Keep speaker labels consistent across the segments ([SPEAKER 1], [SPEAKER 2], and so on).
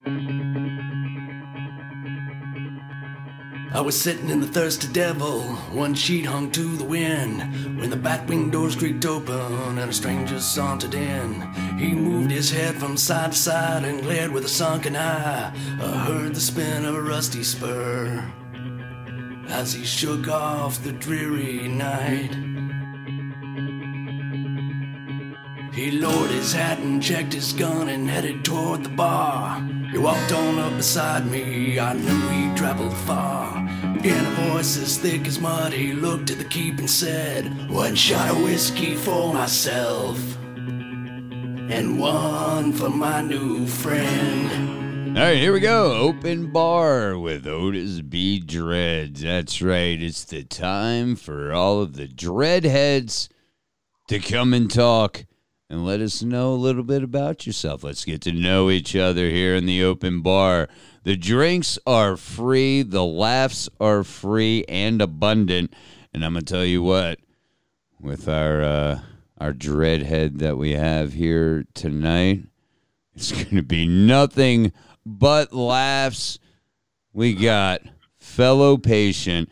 [SPEAKER 1] I was sitting in the Thirsty Devil, one sheet hung to the wind, when the back wing doors creaked open and a stranger sauntered in. He moved his head from side to side and glared with a sunken eye. I heard the spin of a rusty spur as he shook off the dreary night. He lowered his hat and checked his gun and headed toward the bar. He walked on up beside me, I knew he'd traveled far. In a voice as thick as mud, he looked at the keep and said, "One shot of whiskey for myself, and one for my new friend."
[SPEAKER 2] All right, here we go. Open bar with Otis B. Dreads. That's right. It's the time for all of the dreadheads to come and talk and let us know a little bit about yourself. Let's get to know each other here in the open bar. The drinks are free. The laughs are free and abundant. And I'm going to tell you what, with our dreadhead that we have here tonight, it's going to be nothing but laughs. We got fellow patient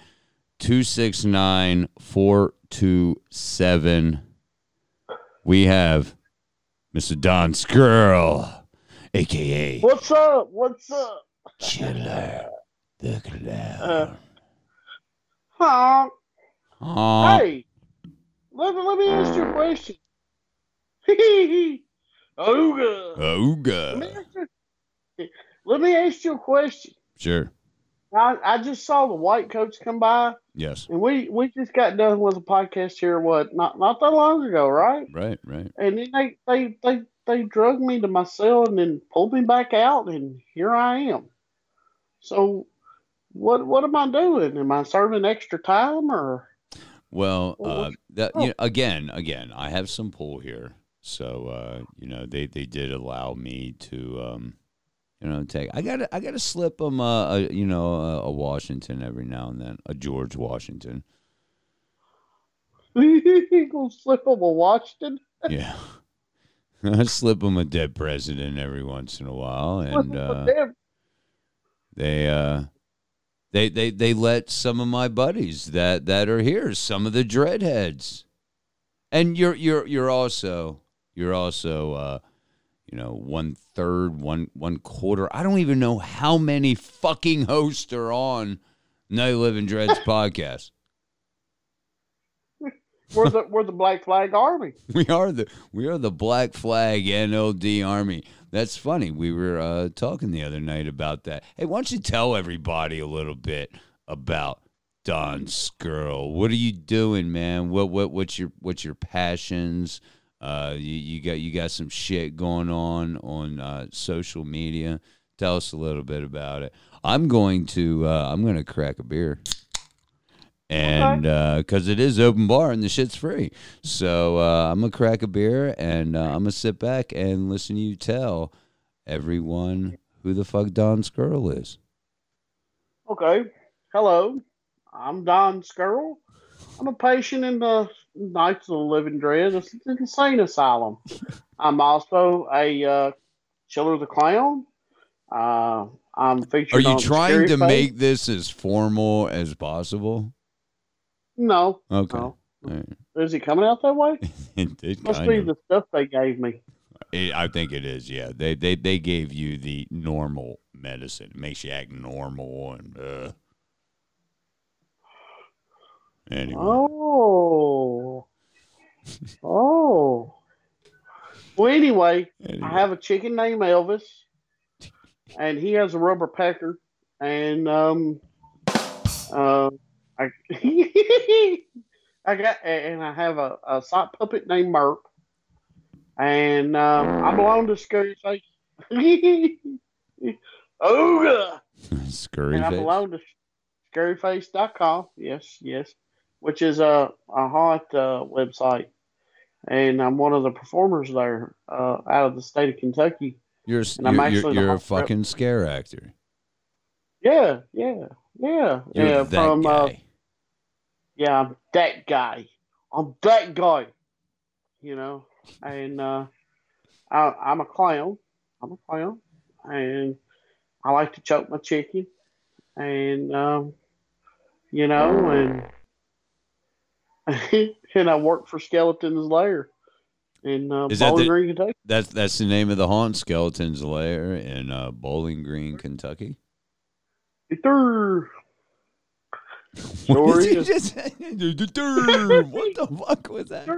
[SPEAKER 2] 269427. We have Mr. Don Skirl, a.k.a.
[SPEAKER 3] What's up? What's up?
[SPEAKER 2] Chiller the Clown.
[SPEAKER 3] Hey, let me ask you a question.
[SPEAKER 2] Ooga.
[SPEAKER 3] Let me ask you a question.
[SPEAKER 2] Sure.
[SPEAKER 3] I just saw the white coats come by,
[SPEAKER 2] Yes.
[SPEAKER 3] and we just got done with a podcast here. Not that long ago, right?
[SPEAKER 2] Right.
[SPEAKER 3] And then they drug me to my cell and then pulled me back out, and here I am. So, what am I doing? Am I serving extra time or?
[SPEAKER 2] Well, again, I have some pull here, so they did allow me to take. I gotta slip them a Washington every now and then, a George Washington.
[SPEAKER 3] You gonna slip them a Washington?
[SPEAKER 2] Yeah. I slip them a dead president every once in a while, and they let some of my buddies that are here, some of the dreadheads, and you're also 1/3, 1/4. I don't even know how many fucking hosts are on Night Living Dreads podcast.
[SPEAKER 3] We're the Black Flag Army.
[SPEAKER 2] We are the Black Flag NLD Army. That's funny. We were talking the other night about that. Hey, why don't you tell everybody a little bit about Don Skirl? What are you doing, man? What's your passions? You got some shit going on social media. Tell us a little bit about it. I'm going to crack a beer. And because it is open bar and the shit's free. So I'm going to crack a beer and I'm going to sit back and listen to you tell everyone who the fuck Don Skirl is.
[SPEAKER 3] Okay. Hello. I'm Don Skirl. I'm a patient in the Knights of the Living Dread. It's an insane asylum. I'm also a Chiller the Clown. I'm featured.
[SPEAKER 2] Are you
[SPEAKER 3] on
[SPEAKER 2] trying to
[SPEAKER 3] Face.
[SPEAKER 2] make this as formal as possible?
[SPEAKER 3] No.
[SPEAKER 2] Okay.
[SPEAKER 3] No.
[SPEAKER 2] Right.
[SPEAKER 3] Is it coming out that way?
[SPEAKER 2] It
[SPEAKER 3] Must be the stuff they gave me.
[SPEAKER 2] I think it is. Yeah, they gave you the normal medicine. It makes you act normal and. Anyway.
[SPEAKER 3] Oh. Well, anyway, I have a chicken named Elvis, and he has a rubber pecker, and I I have a sock puppet named Merp, and I belong to Scurry Face. Oh,
[SPEAKER 2] Scurry
[SPEAKER 3] and I
[SPEAKER 2] Face?
[SPEAKER 3] belong to scurryface.com. Yes, which is a haunt website, and I'm one of the performers there out of the state of Kentucky.
[SPEAKER 2] You're a fucking scare actor.
[SPEAKER 3] Yeah.
[SPEAKER 2] You're that
[SPEAKER 3] from
[SPEAKER 2] guy.
[SPEAKER 3] Yeah, I'm that guy. And I'm a clown. And I like to choke my chicken, and you know, and I work for Skeleton's Lair in
[SPEAKER 2] Is that
[SPEAKER 3] Bowling Green, Kentucky.
[SPEAKER 2] that's the name of the haunt, Skeleton's Lair in Bowling Green, Kentucky?
[SPEAKER 3] Sure
[SPEAKER 2] What did you
[SPEAKER 3] is.
[SPEAKER 2] just say? What the fuck was that?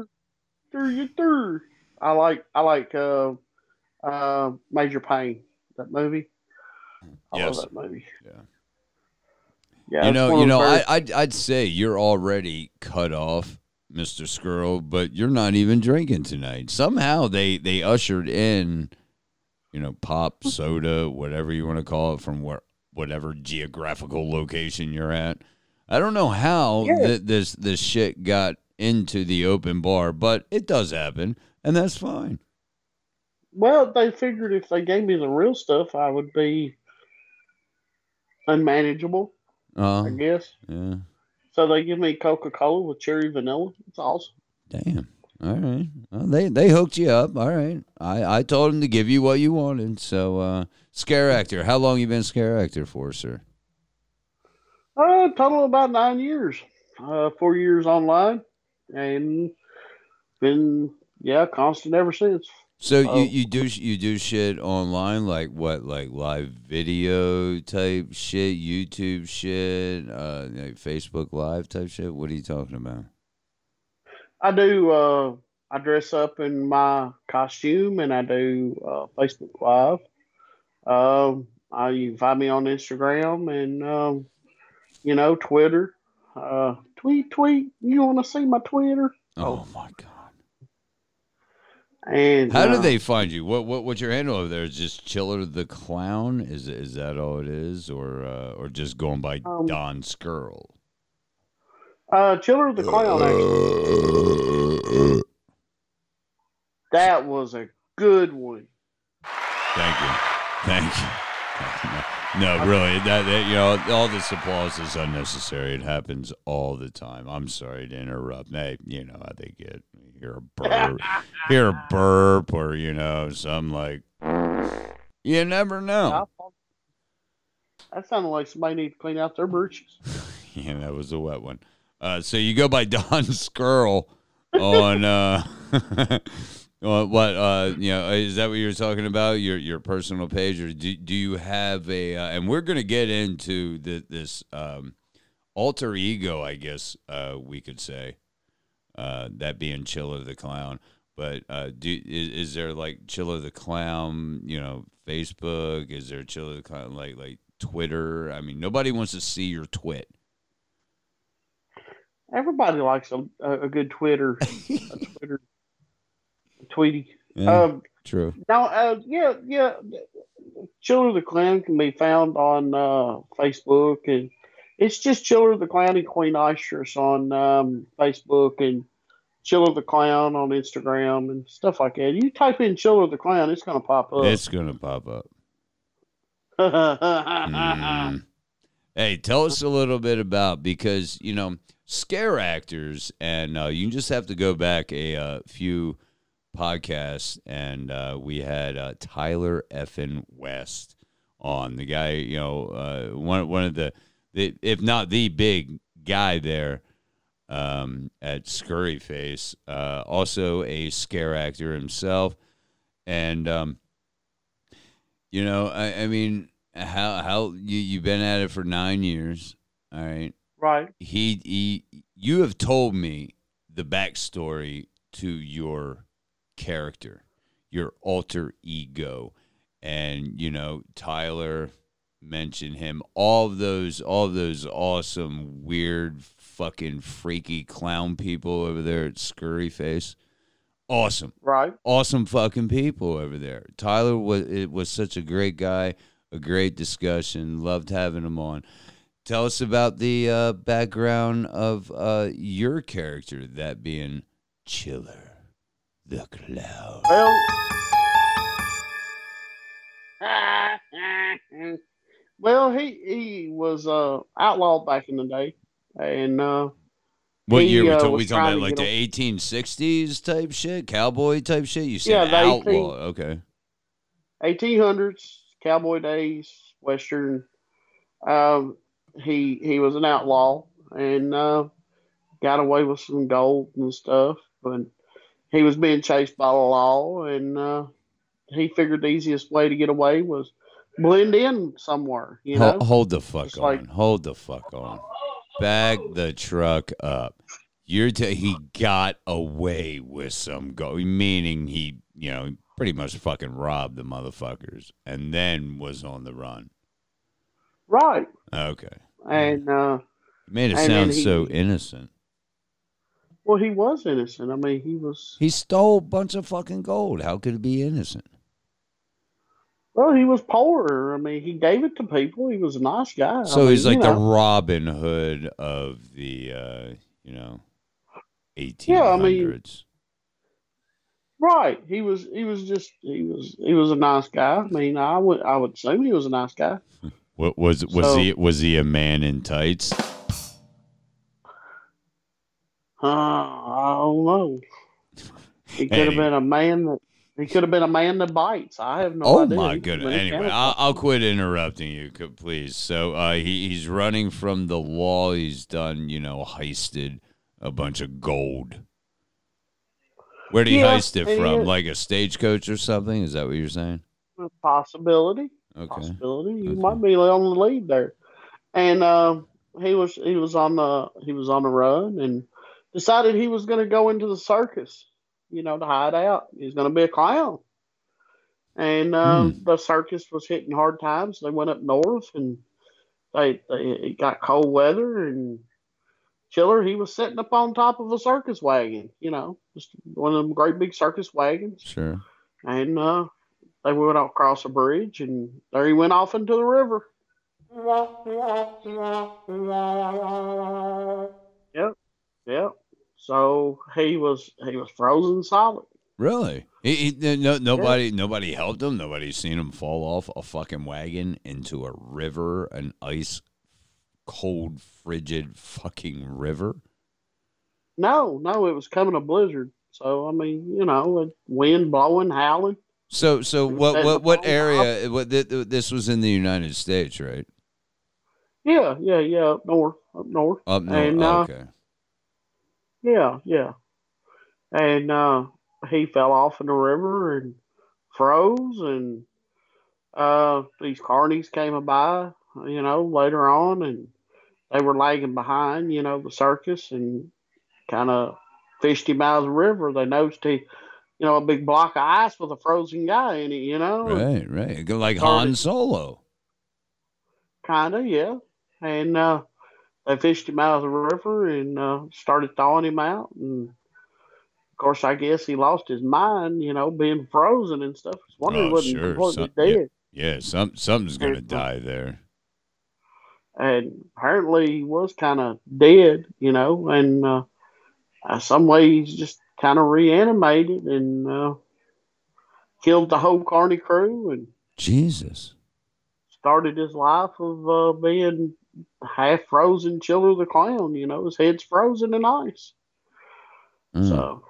[SPEAKER 3] Sure. I like Major Payne. That movie. I
[SPEAKER 2] Yes.
[SPEAKER 3] love that movie.
[SPEAKER 2] Yeah.
[SPEAKER 3] Yeah,
[SPEAKER 2] You
[SPEAKER 3] it's
[SPEAKER 2] know,
[SPEAKER 3] one of the very-
[SPEAKER 2] I'd say you're already cut off, Mr. Squirrel, but you're not even drinking tonight. Somehow they ushered in, pop, soda, whatever you want to call it, from whatever geographical location you're at. I don't know how
[SPEAKER 3] Yeah.
[SPEAKER 2] this shit got into the open bar, but it does happen, and that's fine.
[SPEAKER 3] Well, they figured if they gave me the real stuff, I would be unmanageable, I guess.
[SPEAKER 2] Yeah.
[SPEAKER 3] So they give me Coca-Cola with cherry vanilla. It's awesome.
[SPEAKER 2] Damn. All right. Well, they hooked you up. All right. I told them to give you what you wanted. So, scare actor. How long you been scare actor for, sir?
[SPEAKER 3] Total about 9 years. 4 years online, and been constant ever since.
[SPEAKER 2] So
[SPEAKER 3] Oh.
[SPEAKER 2] you do shit online, like what, like live video type shit, YouTube shit, like Facebook Live type shit. What are you talking about?
[SPEAKER 3] I do. I dress up in my costume, and I do Facebook Live. You can find me on Instagram and Twitter. Tweet. You want to see my Twitter?
[SPEAKER 2] Oh my god!
[SPEAKER 3] And
[SPEAKER 2] How do they find you? What's your handle over there? Is just Chiller the Clown? Is that all it is, or just going by Don Skirl?
[SPEAKER 3] Chiller the Clown, actually. That was a good one.
[SPEAKER 2] Thank you. No, really, that all this applause is unnecessary. It happens all the time. I'm sorry to interrupt. Hey, how they get hear a burp, or some like, you never know.
[SPEAKER 3] That sounded like somebody needs to clean out their britches.
[SPEAKER 2] Yeah, that was a wet one. So you go by Don Skirl on what is that what you're talking about? Your personal page, or do you have a? And we're gonna get into this alter ego, I guess we could say, that being Chiller the Clown. But is there like Chiller the Clown? Facebook. Is there Chiller the Clown like Twitter? I mean, nobody wants to see your twit.
[SPEAKER 3] Everybody likes a good Twitter, tweety.
[SPEAKER 2] Yeah, true.
[SPEAKER 3] Now, Chiller the Clown can be found on Facebook, and it's just Chiller the Clown and Queen Ostrich on Facebook, and Chiller the Clown on Instagram and stuff like that. You type in Chiller the Clown, it's going to pop up.
[SPEAKER 2] It's going to pop up. Hey, tell us a little bit about, because, scare actors, and you just have to go back a few podcasts, and we had Tyler Effin West on. The guy, one of the, if not the big guy there at Scurry Face, also a scare actor himself. And, I mean, how you've been at it for 9 years, all right?
[SPEAKER 3] Right.
[SPEAKER 2] You have told me the backstory to your character, your alter ego, and Tyler mentioned him. All of those awesome, weird, fucking freaky clown people over there at Scurry Face. Awesome,
[SPEAKER 3] right?
[SPEAKER 2] Awesome fucking people over there. Tyler was such a great guy. A great discussion. Loved having him on. Tell us about the background of your character, that being Chiller the Clown.
[SPEAKER 3] Well, he was outlawed back in the day, and
[SPEAKER 2] what year we talking about? Like the 1860s type shit, cowboy type shit. You said outlaw, okay?
[SPEAKER 3] 1800s. cowboy days, western. Um, he was an outlaw and got away with some gold and stuff, but he was being chased by the law, and he figured the easiest way to get away was blend in somewhere.
[SPEAKER 2] Hold the fuck
[SPEAKER 3] just
[SPEAKER 2] on.
[SPEAKER 3] like
[SPEAKER 2] Hold the fuck on. Back the truck up. He got away with some gold, meaning he, pretty much fucking robbed the motherfuckers and then was on the run.
[SPEAKER 3] right,
[SPEAKER 2] Okay.
[SPEAKER 3] and
[SPEAKER 2] Made it
[SPEAKER 3] and then
[SPEAKER 2] sound so innocent.
[SPEAKER 3] well, he was innocent. I mean, he was.
[SPEAKER 2] He stole a bunch of fucking gold. How could it be innocent?
[SPEAKER 3] Well, he was poor. I mean, he gave it to people. He was a nice guy.
[SPEAKER 2] So
[SPEAKER 3] I mean,
[SPEAKER 2] he's like the Robin Hood of the, 1800s.
[SPEAKER 3] Yeah, I mean, right. He was a nice guy. I mean, I would assume he was a nice guy.
[SPEAKER 2] What was he a man in tights?
[SPEAKER 3] I don't know. He could have been a man that he could have been a man that bites. I have no idea.
[SPEAKER 2] Oh my goodness! Anyway, I'll quit interrupting you, please. So he's running from the law. He's done, heisted a bunch of gold. Where did he heist it from? Like a stagecoach or something? Is that what you're saying?
[SPEAKER 3] A possibility.
[SPEAKER 2] Okay.
[SPEAKER 3] Possibility. You might be on the lead there. And he was on the run and decided he was going to go into the circus, to hide out. He's going to be a clown. And the circus was hitting hard times. They went up north and it got cold weather, and Chiller, he was sitting up on top of a circus wagon, just one of them great big circus wagons.
[SPEAKER 2] Sure.
[SPEAKER 3] And they went across a bridge, and there he went off into the river. Yep. So he was frozen solid.
[SPEAKER 2] Really? Nobody helped him. Nobody seen him fall off a fucking wagon into a river, an ice cold, frigid fucking river.
[SPEAKER 3] No, it was coming a blizzard. So I mean, wind blowing, howling.
[SPEAKER 2] So what area? This was in the United States, right?
[SPEAKER 3] Yeah, up north.
[SPEAKER 2] Up north.
[SPEAKER 3] And,
[SPEAKER 2] okay.
[SPEAKER 3] Yeah. And he fell off in the river and froze, and these carnies came by, later on, and they were lagging behind, the circus, and kind of fished him out of the river. They noticed a big block of ice with a frozen guy in it,
[SPEAKER 2] Right. Like Han Solo.
[SPEAKER 3] Kind of, yeah. And they fished him out of the river and started thawing him out. And, of course, I guess he lost his mind, being frozen and stuff. I was wondering he wasn't completely dead.
[SPEAKER 2] Yeah, something's going to die there.
[SPEAKER 3] And apparently he was kind of dead, and some way he's just kind of reanimated and killed the whole Carney crew and
[SPEAKER 2] Jesus
[SPEAKER 3] started his life of being half frozen Chiller the Clown. His head's frozen in ice. So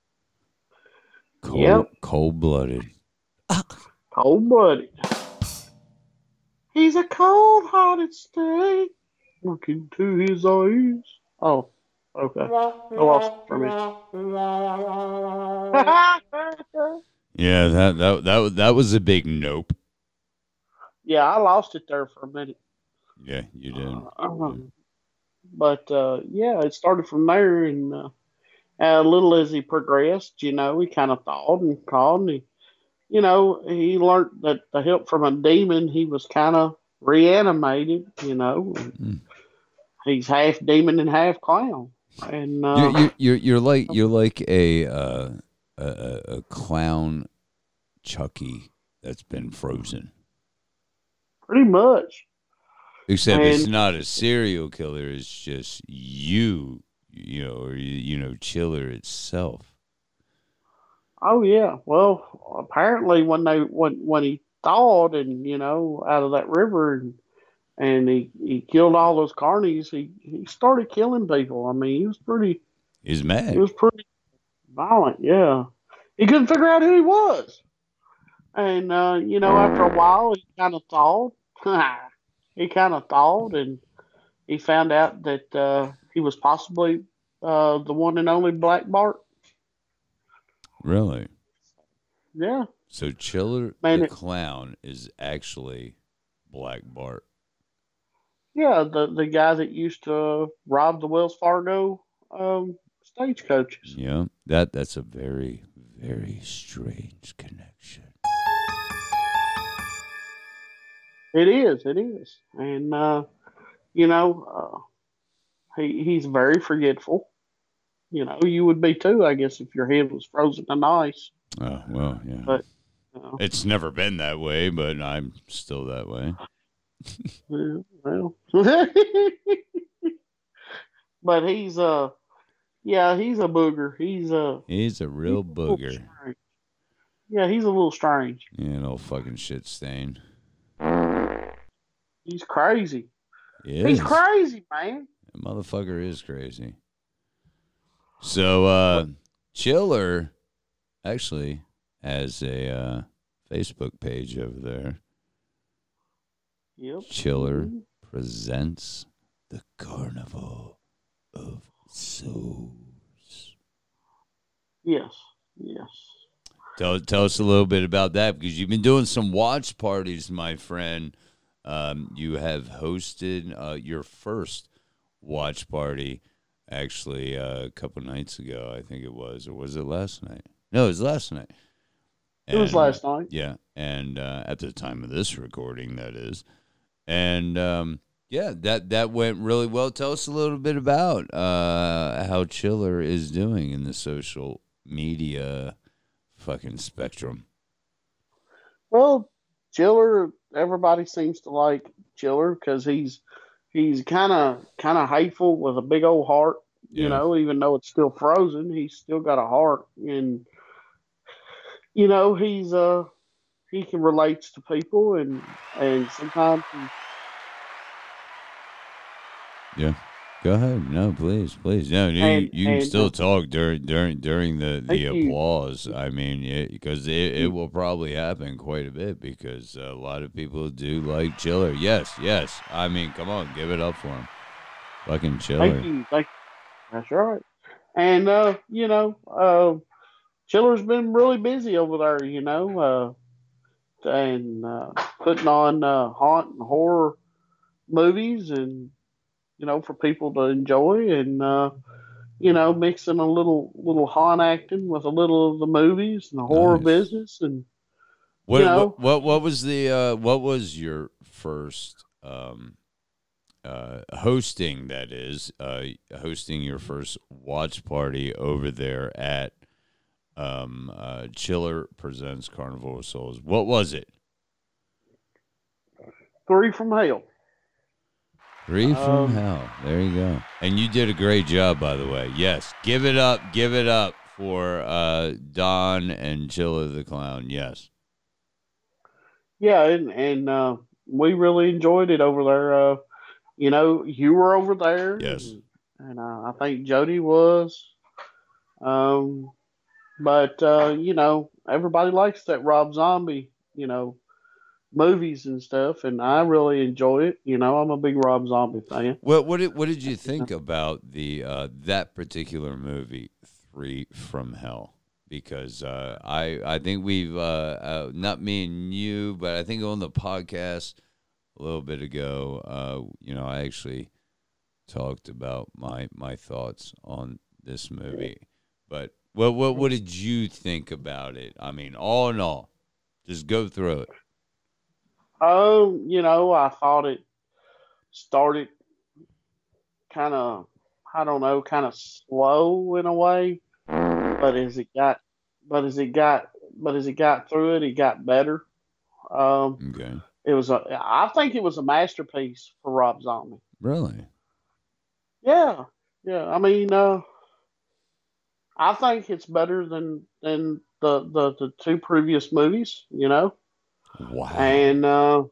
[SPEAKER 2] cold-blooded.
[SPEAKER 3] Cold-blooded. He's a cold-hearted snake. Look into his eyes. Oh, okay. I lost it for me.
[SPEAKER 2] Yeah, that was a big nope.
[SPEAKER 3] Yeah, I lost it there for a minute.
[SPEAKER 2] Yeah, you did.
[SPEAKER 3] But it started from there, and a little as he progressed, he kind of thawed and called, and he learned that the help from a demon, he was kind of reanimated, He's half demon and half clown. And
[SPEAKER 2] you're like a clown Chucky that's been frozen.
[SPEAKER 3] Pretty much.
[SPEAKER 2] Except it's not a serial killer. It's just Chiller itself.
[SPEAKER 3] Oh yeah. Well, apparently when he thawed and out of that river and he killed all those carnies, he started killing people. I mean,
[SPEAKER 2] he's mad.
[SPEAKER 3] He was pretty violent. Yeah. He couldn't figure out who he was. And after a while, he kind of thawed. He kind of thawed, and he found out that he was possibly the one and only Black Bart.
[SPEAKER 2] Really?
[SPEAKER 3] Yeah,
[SPEAKER 2] So Chiller the
[SPEAKER 3] man.
[SPEAKER 2] Clown is actually Black Bart.
[SPEAKER 3] Yeah, the guy that used to rob the Wells Fargo stagecoaches.
[SPEAKER 2] Yeah, that's a very, very strange connection.
[SPEAKER 3] It is, and you know, he's very forgetful. You would be too, I guess, if your head was frozen in ice.
[SPEAKER 2] Oh, well, yeah.
[SPEAKER 3] But
[SPEAKER 2] It's never been that way, but I'm still that way.
[SPEAKER 3] yeah, well, but he's a booger.
[SPEAKER 2] He's a
[SPEAKER 3] He's
[SPEAKER 2] real
[SPEAKER 3] a little
[SPEAKER 2] booger.
[SPEAKER 3] strange. Yeah, he's a little strange.
[SPEAKER 2] Yeah, an old fucking shit stain.
[SPEAKER 3] He's crazy.
[SPEAKER 2] He
[SPEAKER 3] He's
[SPEAKER 2] is.
[SPEAKER 3] crazy, man.
[SPEAKER 2] That motherfucker is crazy. So, Chiller actually has a Facebook page over there.
[SPEAKER 3] Yep.
[SPEAKER 2] Chiller presents the Carnival of Souls.
[SPEAKER 3] Yes. Yes.
[SPEAKER 2] Tell us a little bit about that, because you've been doing some watch parties, my friend. You have hosted your first watch party actually a couple nights ago, I think it was. Or was it last night? No, it was last night.
[SPEAKER 3] It was last night.
[SPEAKER 2] Yeah, and at the time of this recording, that is. And yeah, that went really well. Tell us a little bit about how Chiller is doing in the social media fucking spectrum.
[SPEAKER 3] Well, Chiller. Everybody seems to like Chiller because he's kind of hateful with a big old heart.
[SPEAKER 2] Yeah.
[SPEAKER 3] Even though it's still frozen, he's still got a heart, and he can relate to people, and sometimes
[SPEAKER 2] Yeah. Go ahead. No, please. No, you can still talk during the
[SPEAKER 3] thank you.
[SPEAKER 2] applause. I mean, because it will probably happen quite a bit, because a lot of people do like Chiller. Yes. I mean, come on, give it up for him. Fucking Chiller.
[SPEAKER 3] Thank you. That's right. And Chiller's been really busy over there. And putting on haunt and horror movies, and for people to enjoy, and mixing a little haunt acting with a little of the movies and the horror
[SPEAKER 2] Nice.
[SPEAKER 3] business, and
[SPEAKER 2] What was the what was your first hosting, that is hosting your first watch party over there at Chiller Presents Carnival of Souls? What was it?
[SPEAKER 3] Three from Hell.
[SPEAKER 2] Three from Hell. There you go. And you did a great job, by the way. Yes. Give it up for Don and Chiller the Clown. Yes.
[SPEAKER 3] Yeah, and we really enjoyed it over there. You were over there.
[SPEAKER 2] Yes.
[SPEAKER 3] And I think Jody was. But everybody likes that Rob Zombie, movies and stuff, and I really enjoy it. I'm a big Rob Zombie fan.
[SPEAKER 2] What did you think about the that particular movie, Three from Hell? Because I think we've not me and you, but I think on the podcast a little bit ago, I actually talked about my thoughts on this movie. But what did you think about it? I mean, all in all, just go through it.
[SPEAKER 3] I thought it started kind of, I don't know, kind of slow in a way, but as it got through it got better.
[SPEAKER 2] Okay.
[SPEAKER 3] I think it was a masterpiece for Rob Zombie.
[SPEAKER 2] Really?
[SPEAKER 3] Yeah. I mean, I think it's better than the two previous movies.
[SPEAKER 2] Wow.
[SPEAKER 3] And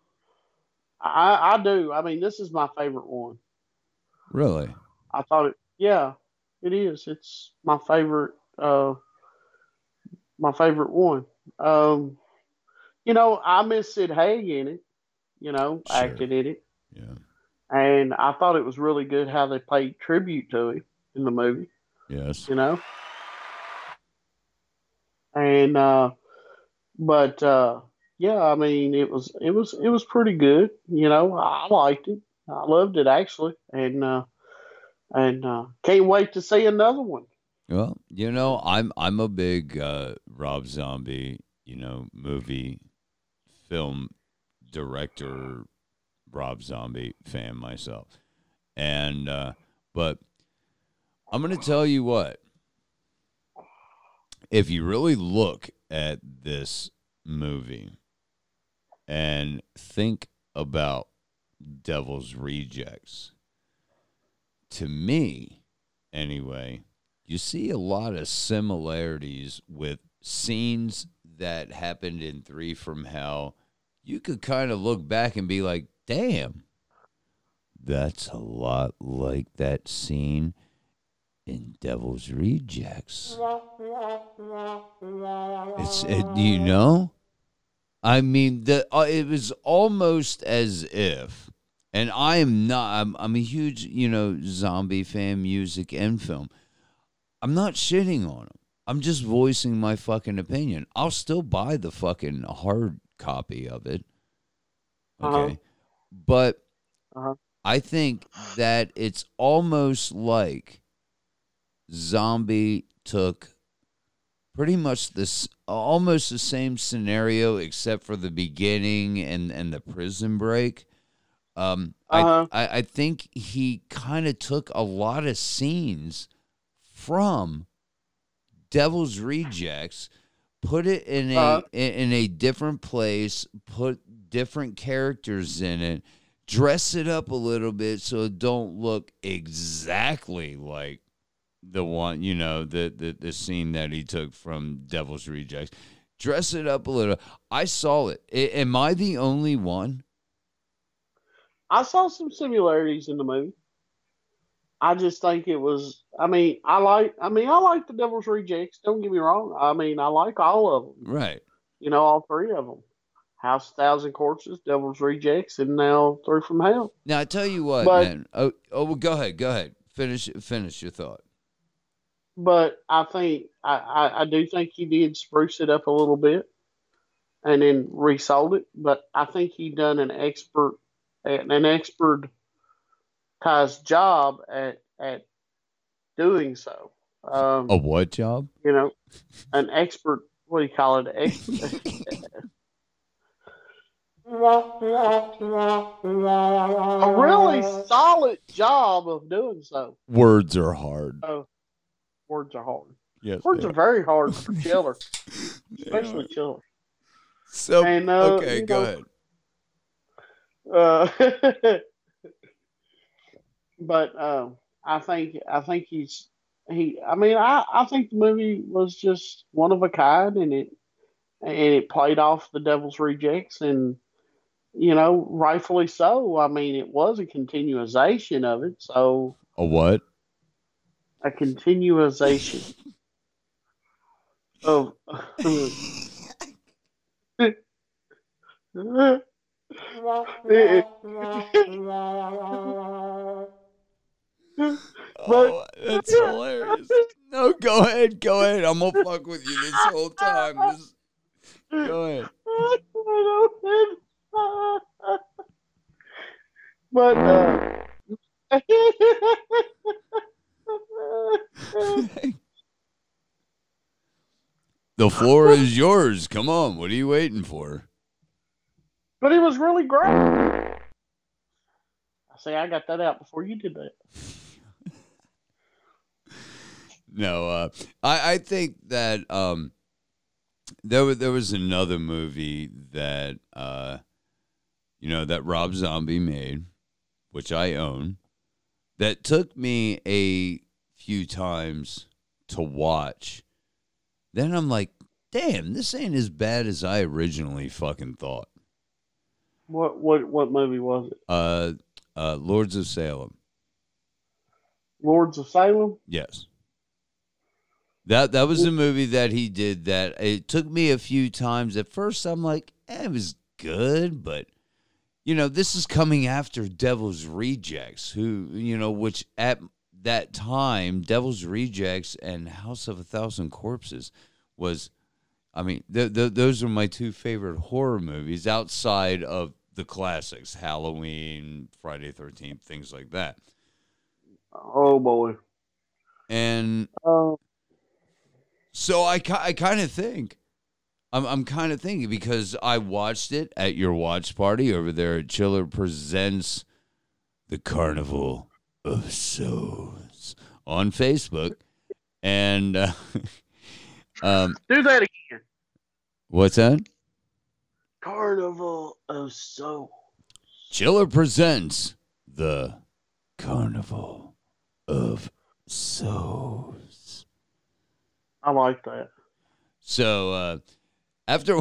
[SPEAKER 3] I do. I mean, this is my favorite one.
[SPEAKER 2] Really?
[SPEAKER 3] I thought it. Yeah, it is. It's my favorite. My favorite one. I miss Sid Haig in it.
[SPEAKER 2] Sure.
[SPEAKER 3] Acting in it,
[SPEAKER 2] Yeah.
[SPEAKER 3] and I thought it was really good how they paid tribute to him in the movie.
[SPEAKER 2] Yes.
[SPEAKER 3] You know, and but yeah, I mean, it was pretty good. I liked it. I loved it actually, and can't wait to see another one.
[SPEAKER 2] Well, I'm a big Rob Zombie, movie film director Rob Zombie fan myself. And but I'm going to tell you what, if you really look at this movie and think about Devil's Rejects, to me anyway, you see a lot of similarities with scenes that happened in Three from Hell. You could kind of look back and be like, damn, that's a lot like that scene in Devil's Rejects. I mean, it was almost as if, and I am not. I'm a huge, zombie fan, music and film. I'm not shitting on them. I'm just voicing my fucking opinion. I'll still buy the fucking hard copy of it.
[SPEAKER 3] Uh huh.
[SPEAKER 2] Okay, but
[SPEAKER 3] Uh huh.
[SPEAKER 2] I think that it's almost like Zombie took pretty much this almost the same scenario except for the beginning and the prison break.
[SPEAKER 3] Uh huh.
[SPEAKER 2] I think he kind of took a lot of scenes from Devil's Rejects, put it
[SPEAKER 3] Uh
[SPEAKER 2] in a different place, put different characters in it, dress it up a little bit so it don't look exactly like the one, the scene that he took from Devil's Rejects. Dress it up a little. I saw it. Am I the only one?
[SPEAKER 3] I saw some similarities in the movie. I just think it was. I like the Devil's Rejects. Don't get me wrong. I mean, I like all of them.
[SPEAKER 2] Right.
[SPEAKER 3] All three of them. House of Thousand Corpses, Devil's Rejects, and now Three from Hell.
[SPEAKER 2] Now I tell you what,
[SPEAKER 3] But
[SPEAKER 2] man. Well, go ahead. Go ahead. Finish your thought.
[SPEAKER 3] I think I do think he did spruce it up a little bit and then resold it. But I think he done an expertized job at doing so.
[SPEAKER 2] A what job?
[SPEAKER 3] You know, an expert. What do you call it? Expert, a really solid job of doing so.
[SPEAKER 2] Words are hard.
[SPEAKER 3] Oh, words are hard.
[SPEAKER 2] Yes,
[SPEAKER 3] Words
[SPEAKER 2] they
[SPEAKER 3] are very hard for chiller,
[SPEAKER 2] They
[SPEAKER 3] especially
[SPEAKER 2] are.
[SPEAKER 3] chiller.
[SPEAKER 2] So
[SPEAKER 3] And
[SPEAKER 2] okay, go ahead.
[SPEAKER 3] uh, but I think he. I mean, I think the movie was just one of a kind, and it played off the Devil's Rejects, and rightfully so. I mean, it was a continuation of it, so
[SPEAKER 2] A what?
[SPEAKER 3] a continuation of. but
[SPEAKER 2] Oh, that's hilarious. No, go ahead. Go ahead. I'm gonna fuck with you this whole time. Go ahead.
[SPEAKER 3] but
[SPEAKER 2] The floor is yours. Come on. What are you waiting for?
[SPEAKER 3] but it was really great. I say I got that out before you did that.
[SPEAKER 2] No, I think that there was another movie that that Rob Zombie made, which I own, that took me a few times to watch. Then I'm like, damn, this ain't as bad as I originally fucking thought.
[SPEAKER 3] What movie was it?
[SPEAKER 2] Lords of Salem.
[SPEAKER 3] Lords of Salem.
[SPEAKER 2] Yes. That was a movie that he did that it took me a few times. At first, I'm like, it was good, but this is coming after Devil's Rejects, which at that time, Devil's Rejects and House of a Thousand Corpses was, those are my two favorite horror movies outside of the classics, Halloween, Friday the 13th, things like that.
[SPEAKER 3] Oh, boy.
[SPEAKER 2] And so I kind of think, I'm kind of thinking, because I watched it at your watch party over there at Chiller Presents The Carnival of Souls on Facebook. And
[SPEAKER 3] do that again.
[SPEAKER 2] What's that?
[SPEAKER 3] Carnival of Souls.
[SPEAKER 2] Chiller Presents The Carnival of Souls.
[SPEAKER 3] I like that.
[SPEAKER 2] So after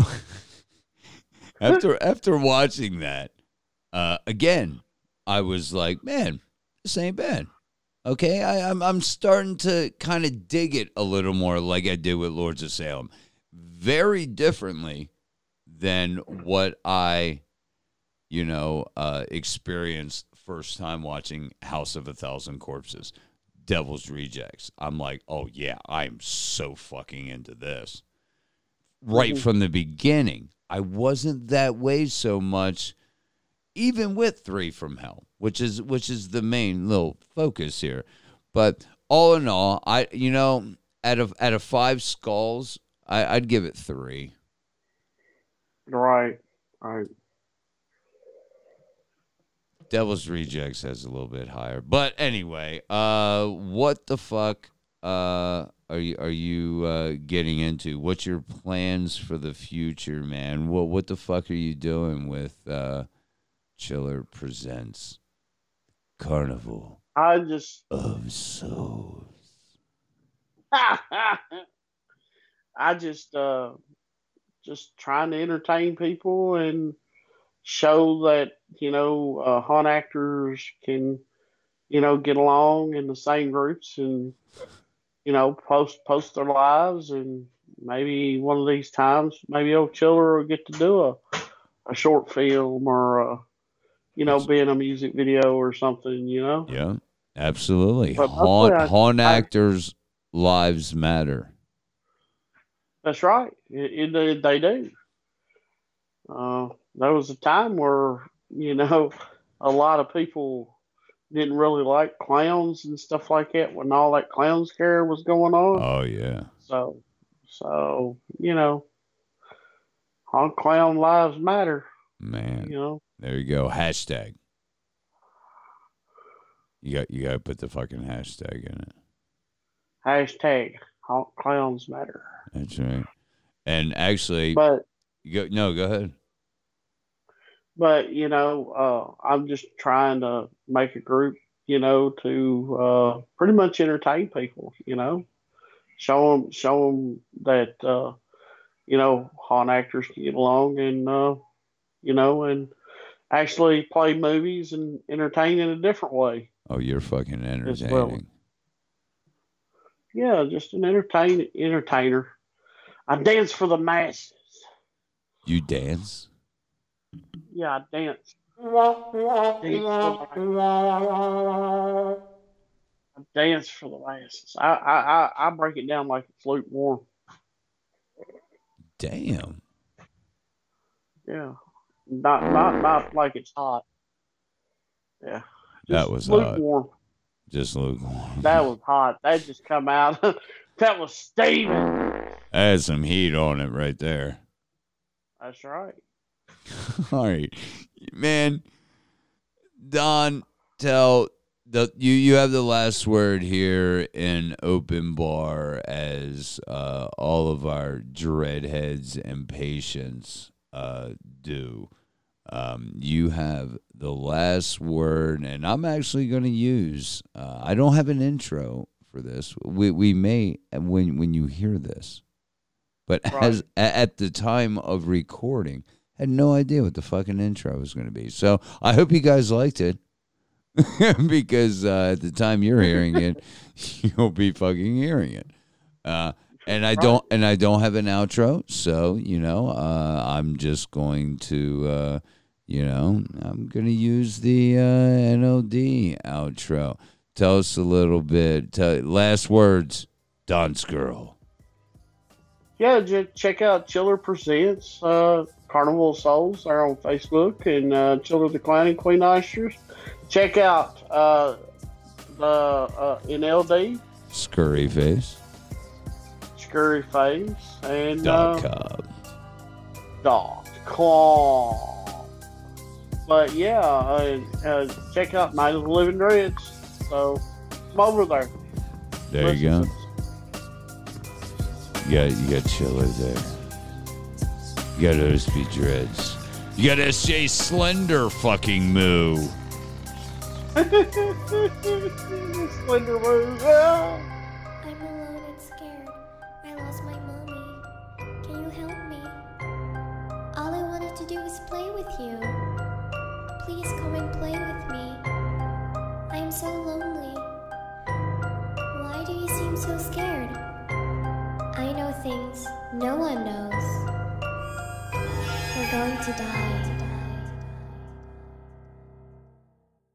[SPEAKER 2] watching that, again, I was like, man, this ain't bad. Okay, I'm starting to kind of dig it a little more, like I did with Lords of Salem. Very differently than what I, experienced first time watching House of a Thousand Corpses, Devil's Rejects. I'm like, oh yeah, I'm so fucking into this. Right from the beginning, I wasn't that way so much, even with Three from Hell, which is the main little focus here. But all in all, out of 5 skulls, I'd give it 3.
[SPEAKER 3] Right.
[SPEAKER 2] Devil's Rejects has a little bit higher, but anyway, what the fuck are you getting into? What's your plans for the future, man? What the fuck are you doing with Chiller Presents Carnival of Souls?
[SPEAKER 3] I just trying to entertain people and show that haunt actors can get along in the same groups and post their lives, and maybe one of these times maybe old Chiller will get to do a short film or be in a music video or something.
[SPEAKER 2] Yeah, absolutely.
[SPEAKER 3] But
[SPEAKER 2] Haunt actors' lives matter.
[SPEAKER 3] That's right. They do. There was a time where, a lot of people didn't really like clowns and stuff like that when all that clown scare was going on.
[SPEAKER 2] Oh, yeah.
[SPEAKER 3] So clown lives matter.
[SPEAKER 2] Man. There you go. Hashtag. You got to put the fucking hashtag in it.
[SPEAKER 3] Hashtag clowns matter.
[SPEAKER 2] That's right. And actually,
[SPEAKER 3] but
[SPEAKER 2] go ahead.
[SPEAKER 3] But I'm just trying to make a group, to pretty much entertain people. Show them that haunt actors can get along, and and actually play movies and entertain in a different way.
[SPEAKER 2] Oh, you're fucking entertaining.
[SPEAKER 3] Well. Yeah, just an entertainer. I dance for the masses.
[SPEAKER 2] You dance?
[SPEAKER 3] Yeah, I dance. I dance for the masses. I break it down like it's lukewarm.
[SPEAKER 2] Damn.
[SPEAKER 3] Yeah, not like it's hot. Yeah,
[SPEAKER 2] that was
[SPEAKER 3] lukewarm.
[SPEAKER 2] Hot. Just lukewarm.
[SPEAKER 3] That was hot. That just come out. That was steaming.
[SPEAKER 2] I had some heat on it right there.
[SPEAKER 3] That's right.
[SPEAKER 2] All right, man. Don, you have the last word here in Open Bar, as all of our dreadheads and patients do. You have the last word, and I'm actually going to use. I don't have an intro for this. We may when you hear this, but right. As at the time of recording, I had no idea what the fucking intro was going to be. So I hope you guys liked it, because at the time you're hearing it, you'll be fucking hearing it. And I don't have an outro, so I'm just going to I'm gonna use the NOD outro. Tell us a little bit. Last words, Don's Girl.
[SPEAKER 3] Yeah, just check out Chiller Presents Carnival of Souls. They're on Facebook, and Chiller the Clown and Queen Oysters. Check out the NLD
[SPEAKER 2] Scurry Face.
[SPEAKER 3] Scurry Face and
[SPEAKER 2] .com.
[SPEAKER 3] .com. But yeah, check out Night of the Living Dreads. So I'm over there.
[SPEAKER 2] There you go. You got Chiller there. You got OSB Dreads. You got SJ Slender fucking Moo.
[SPEAKER 3] Slender Moo. Yeah.
[SPEAKER 4] I'm alone and scared. I lost my mommy. Can you help me? All I wanted to do was play with you. Please come and play with me. I am so lonely. Why do you seem so scared? I know things no one knows. We're going to die.